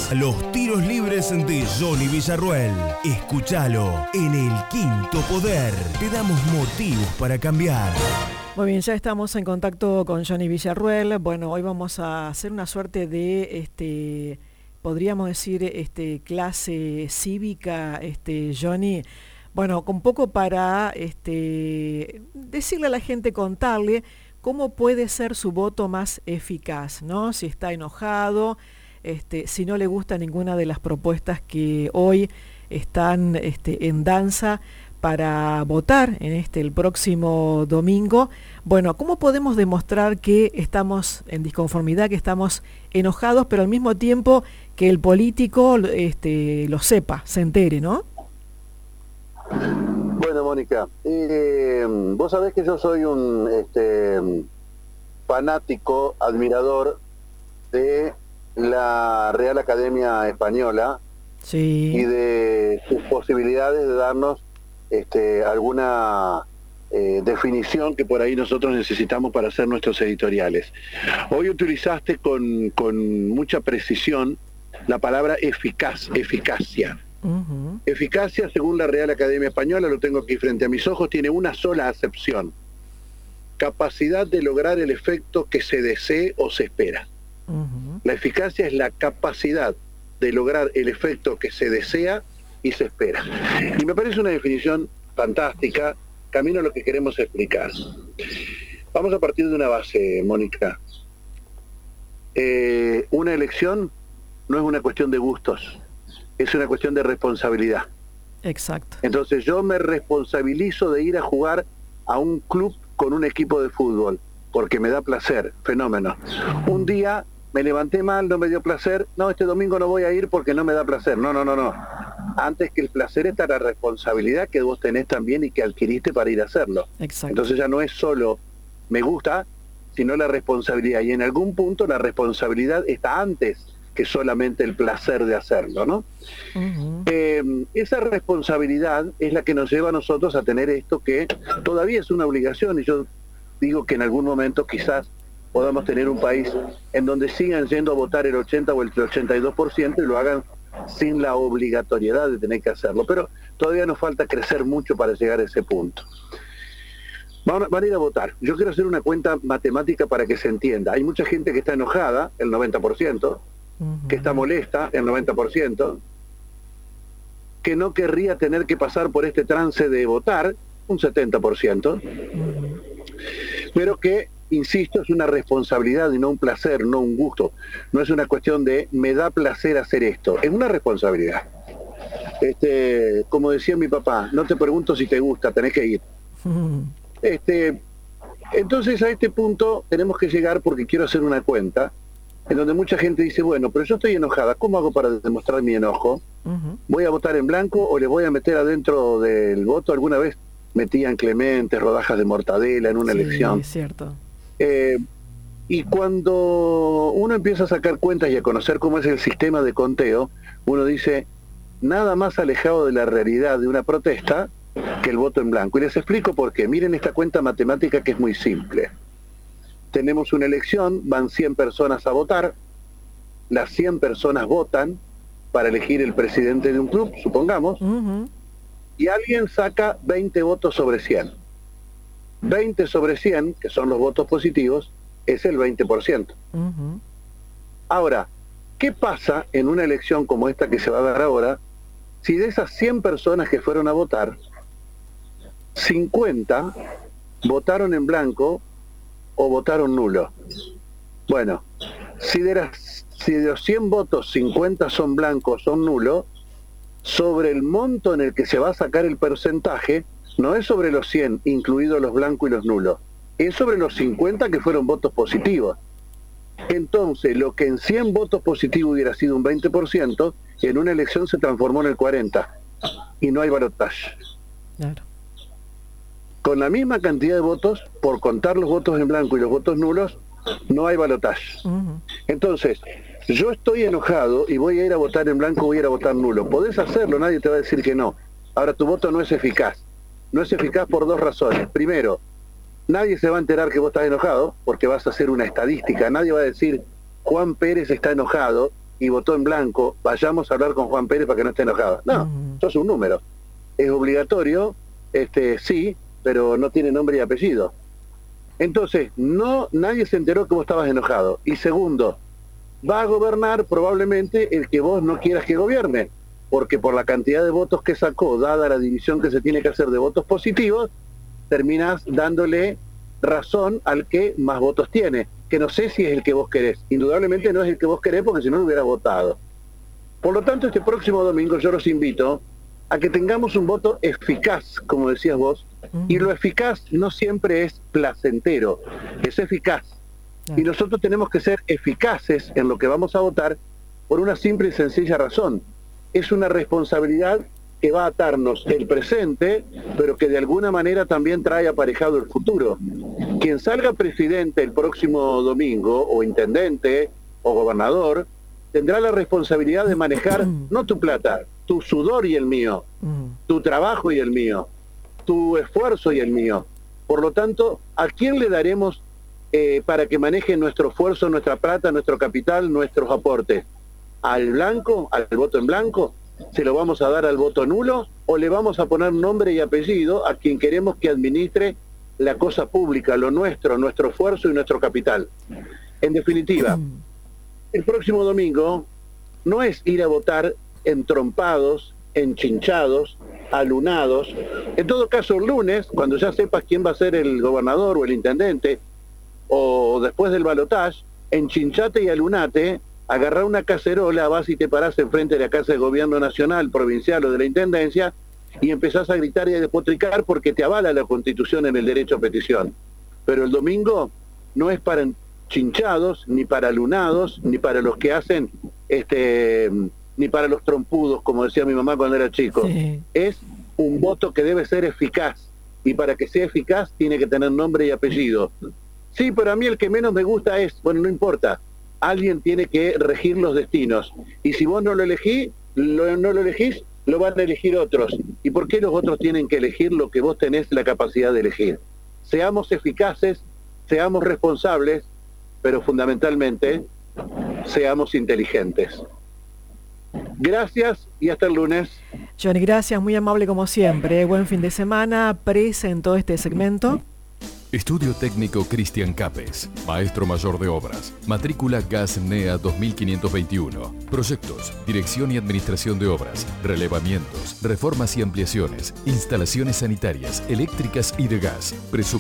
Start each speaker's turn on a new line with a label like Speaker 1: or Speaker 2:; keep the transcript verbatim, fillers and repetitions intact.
Speaker 1: Los tiros libres de Johnny Villarruel. Escúchalo en El Quinto Poder. Te damos motivos para cambiar.
Speaker 2: Muy bien, ya estamos en contacto con Johnny Villarruel. Bueno, hoy vamos a hacer una suerte de, este, podríamos decir, este, clase cívica, este, Johnny. Bueno, un poco para este, decirle a la gente, contarle cómo puede ser su voto más eficaz, ¿no? Si está enojado, este, si no le gusta ninguna de las propuestas que hoy están este, en danza para votar en este el próximo domingo. Bueno, ¿cómo podemos demostrar que estamos en disconformidad, que estamos enojados, pero al mismo tiempo que el político este, lo sepa, se entere, ¿no?
Speaker 3: Bueno, Mónica, eh, vos sabés que yo soy un este, fanático, admirador de la Real Academia Española,
Speaker 2: sí,
Speaker 3: y de sus posibilidades de darnos este, alguna eh, definición que por ahí nosotros necesitamos para hacer nuestros editoriales. Hoy utilizaste con, con mucha precisión la palabra eficaz, eficacia. Uh-huh. Eficacia, según la Real Academia Española, lo tengo aquí frente a mis ojos, tiene una sola acepción: capacidad de lograr el efecto que se desee o se espera. Uh-huh. La eficacia es la capacidad de lograr el efecto que se desea y se espera. Y me parece una definición fantástica, camino a lo que queremos explicar. Vamos a partir de una base, Mónica. Eh, una elección no es una cuestión de gustos, es una cuestión de responsabilidad.
Speaker 2: Exacto.
Speaker 3: Entonces yo me responsabilizo de ir a jugar a un club con un equipo de fútbol, porque me da placer, fenómeno. Un día me levanté mal, no me dio placer, no, este domingo no voy a ir porque no me da placer. No, no, no, no. Antes que el placer está la responsabilidad que vos tenés también y que adquiriste para ir a hacerlo.
Speaker 2: Exacto.
Speaker 3: Entonces ya no es solo me gusta, sino la responsabilidad. Y en algún punto la responsabilidad está antes que solamente el placer de hacerlo, ¿no? Uh-huh. Eh, esa responsabilidad es la que nos lleva a nosotros a tener esto que todavía es una obligación, y yo digo que en algún momento quizás podamos tener un país en donde sigan yendo a votar el ochenta o el ochenta y dos por ciento y lo hagan sin la obligatoriedad de tener que hacerlo, pero todavía nos falta crecer mucho para llegar a ese punto. Van a, van a ir a votar. Yo quiero hacer una cuenta matemática para que se entienda. Hay mucha gente que está enojada, el noventa por ciento, que está molesta, el noventa por ciento, que no querría tener que pasar por este trance de votar, un setenta por ciento, pero que, insisto, es una responsabilidad y no un placer, no un gusto. No es una cuestión de me da placer hacer esto, es una responsabilidad. Este, como decía mi papá, no te pregunto si te gusta, tenés que ir. Este, entonces a este punto tenemos que llegar, porque quiero hacer una cuenta en donde mucha gente dice, bueno, pero yo estoy enojada, ¿cómo hago para demostrar mi enojo? Uh-huh. ¿Voy a votar en blanco o le voy a meter adentro del voto? Alguna vez metían clementes, rodajas de mortadela en una
Speaker 2: sí,
Speaker 3: elección.
Speaker 2: Es cierto.
Speaker 3: Eh, y cuando uno empieza a sacar cuentas y a conocer cómo es el sistema de conteo, uno dice, nada más alejado de la realidad de una protesta que el voto en blanco. Y les explico por qué. Miren esta cuenta matemática que es muy simple. Tenemos una elección, van cien personas a votar, las cien personas votan para elegir el presidente de un club, supongamos, uh-huh. y alguien saca veinte votos sobre cien. veinte sobre cien, que son los votos positivos, es el veinte por ciento. Uh-huh. Ahora, ¿qué pasa en una elección como esta que se va a dar ahora, si de esas cien personas que fueron a votar, cincuenta votaron en blanco o votaron nulo? Bueno, si de, las, si de los cien votos, cincuenta son blancos, son nulos, sobre el monto en el que se va a sacar el porcentaje, no es sobre los cien, incluidos los blancos y los nulos, es sobre los cincuenta que fueron votos positivos. Entonces, lo que en cien votos positivos hubiera sido un veinte por ciento, en una elección se transformó en el cuarenta por ciento, y no hay balotaje.
Speaker 2: Claro.
Speaker 3: Con la misma cantidad de votos, por contar los votos en blanco y los votos nulos, no hay balotaje. Uh-huh. Entonces, yo estoy enojado y voy a ir a votar en blanco, voy a ir a votar nulo. Podés hacerlo, nadie te va a decir que no. Ahora, tu voto no es eficaz. No es eficaz por dos razones. Primero, nadie se va a enterar que vos estás enojado, porque vas a hacer una estadística. Nadie va a decir, Juan Pérez está enojado, y votó en blanco, vayamos a hablar con Juan Pérez para que no esté enojado. No, uh-huh. sos un número. Es obligatorio, este, sí, pero no tiene nombre y apellido. Entonces, no, nadie se enteró que vos estabas enojado. Y segundo, va a gobernar probablemente el que vos no quieras que gobierne, porque por la cantidad de votos que sacó, dada la división que se tiene que hacer de votos positivos, terminás dándole razón al que más votos tiene, que no sé si es el que vos querés. Indudablemente no es el que vos querés, porque si no lo hubiera votado. Por lo tanto, este próximo domingo yo los invito a que tengamos un voto eficaz, como decías vos, uh-huh. y lo eficaz no siempre es placentero, es eficaz. Uh-huh. Y nosotros tenemos que ser eficaces en lo que vamos a votar por una simple y sencilla razón. Es una responsabilidad que va a atarnos el presente, pero que de alguna manera también trae aparejado el futuro. Quien salga presidente el próximo domingo, o intendente, o gobernador, tendrá la responsabilidad de manejar no tu plata, tu sudor y el mío, tu trabajo y el mío, tu esfuerzo y el mío. Por lo tanto, ¿a quién le daremos eh, para que maneje nuestro esfuerzo, nuestra plata, nuestro capital, nuestros aportes? ¿Al blanco, al voto en blanco? ¿Se lo vamos a dar al voto nulo? ¿O le vamos a poner nombre y apellido a quien queremos que administre la cosa pública, lo nuestro, nuestro esfuerzo y nuestro capital? En definitiva, el próximo domingo no es ir a votar entrompados, enchinchados, alunados. En todo caso, el lunes, cuando ya sepas quién va a ser el gobernador o el intendente, o después del balotaje, enchinchate y alunate, agarrá una cacerola, vas y te parás enfrente de la Casa de Gobierno Nacional, Provincial o de la Intendencia, y empezás a gritar y a despotricar porque te avala la Constitución en el derecho a petición. Pero el domingo no es para enchinchados, ni para alunados, ni para los que hacen este... ni para los trompudos, como decía mi mamá cuando era chico. Sí. Es un voto que debe ser eficaz, y para que sea eficaz tiene que tener nombre y apellido. Sí, pero a mí el que menos me gusta es, bueno, no importa, alguien tiene que regir los destinos, y si vos no lo elegís, lo, no lo elegís, lo van a elegir otros. ¿Y por qué los otros tienen que elegir lo que vos tenés la capacidad de elegir? Seamos eficaces, seamos responsables, pero fundamentalmente, seamos inteligentes. Gracias y hasta el lunes.
Speaker 2: Johnny, gracias, muy amable como siempre. Buen fin de semana. Presentó este segmento
Speaker 4: Estudio Técnico Cristian Capes, Maestro Mayor de Obras, matrícula G A S N E A dos mil quinientos veintiuno. Proyectos, Dirección y Administración de Obras, relevamientos, reformas y ampliaciones, instalaciones sanitarias, eléctricas y de gas. Presupuesto